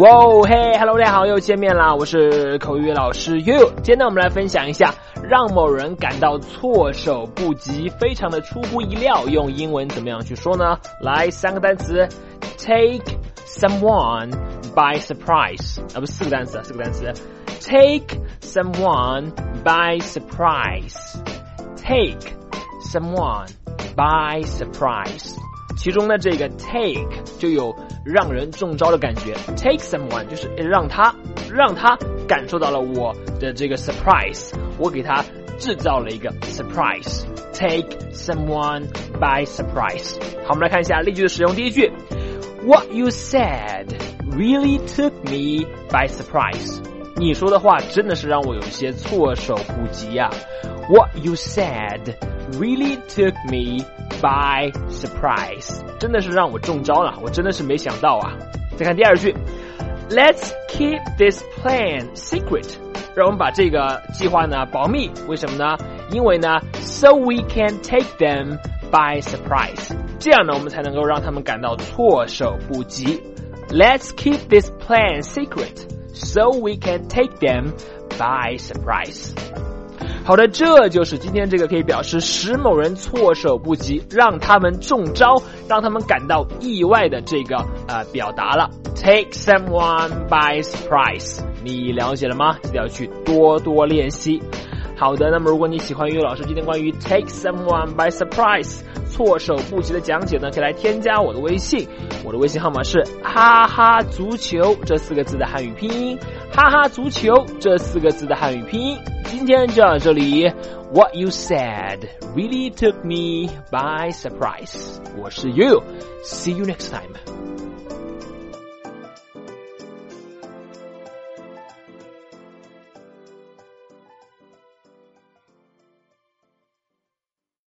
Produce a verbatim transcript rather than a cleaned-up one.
哇哦嘿 ，Hello， 大家好，又见面啦！我是口语老师 You。今天呢，我们来分享一下让某人感到措手不及，非常的出乎意料，用英文怎么样去说呢？来，三个单词 ，take someone by surprise， 啊，不是四个单词，四个单词 ，take someone by surprise，take someone by surprise。其中呢，这个 take 就有让人中招的感觉 ，take someone 就是让他让他感受到了我的这个 surprise， 我给他制造了一个 surprise，take someone by surprise。好，我们来看一下例句的使用。第一句 ，What you said really took me by surprise。你说的话真的是让我有一些措手不及啊。What you said really took me by surprise， 真的是让我中招了，我真的是没想到啊。再看第二句 ，Let's keep this plan secret， 让我们把这个计划呢保密，为什么呢？因为呢 ，so we can take them by surprise， 这样呢我们才能够让他们感到措手不及。Let's keep this plan secret，so we can take them by surprise。好的，这就是今天这个可以表示使某人措手不及，让他们中招，让他们感到意外的这个呃表达了。Take someone by surprise， 你了解了吗？记得要去多多练习。好的，那么如果你喜欢于老师今天关于 take someone by surprise 措手不及的讲解呢，可以来添加我的微信，我的微信号码是哈哈足球这四个字的汉语拼音，哈哈足球这四个字的汉语拼音。今天就到这里 ，What you said really took me by surprise。我是 You，See you next time。